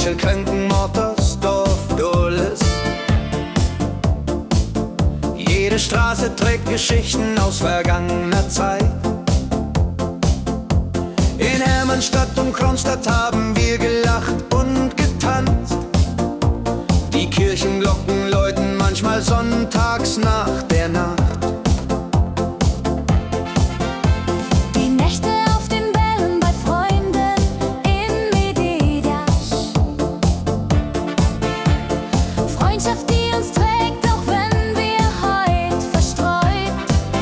Schildkränken, Mottersdorf, Dulles. Jede Straße trägt Geschichten aus vergangener Zeit. In Hermannstadt und Kronstadt haben wir gelacht und getanzt. Die Kirchenglocken läuten manchmal sonntags nach der Nacht. Die Nächte auf den Bällen bei Freunden in Medidas. Freundschaft, die uns trägt, auch wenn wir heut verstreut.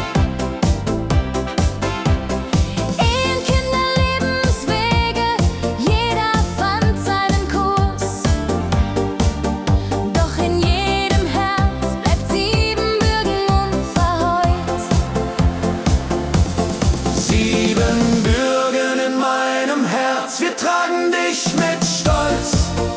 In Kinderlebenswege, jeder fand seinen Kurs. Doch in jedem Herz bleibt Siebenbürgen unverheut. Siebenbürgen in meinem Herz, wir tragen dich mit Stolz.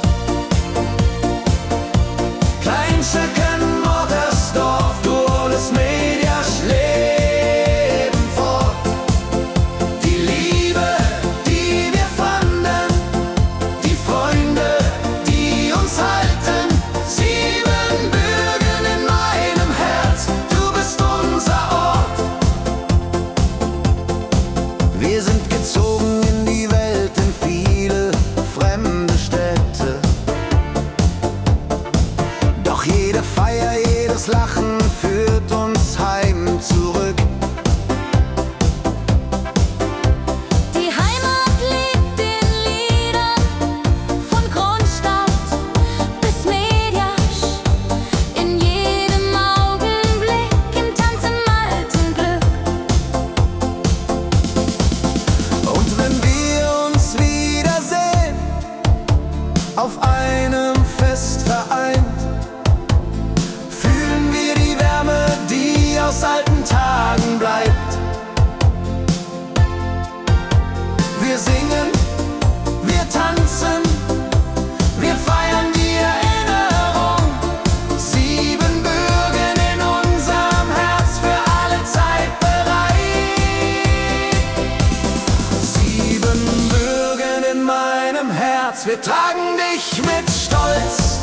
Kleinschelken, Mottersdorf, Dulles, Mediasch leben fort. Die Liebe, die wir fanden, die Freunde, die uns halten. Siebenbürgen in meinem Herz, du bist unser Ort. Wir sind gezogen in die Welt, in viele fremde Städte. Doch jede Feier, jedes Lachen führt uns heim zurück. Die Heimat lebt in Liedern, von Kronstadt bis Mediasch. In jedem Augenblick, im Tanz im alten Glück. Und wenn wir uns wiedersehen, auf einem Fest vereint, fühlen wir die Wärme, die aus alten Tagen bleibt. Wir singen, wir tanzen, wir feiern die Erinnerung. Siebenbürgen in unserem Herz, für alle Zeit bereit. Siebenbürgen in meinem Herz, wir tragen dich mit Stolz.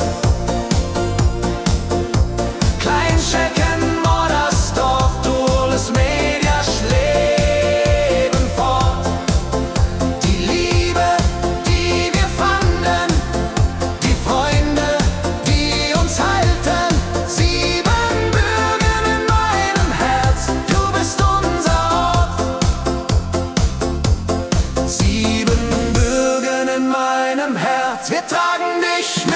Kleinschelken, Mottersdorf, Dulles, Mediasch leben fort. Die Liebe, die wir fanden, die Freunde, die uns halten. Siebenbürgen in meinem Herz, du bist unser Ort. Siebenbürgen in meinem Herz, wir tragen dich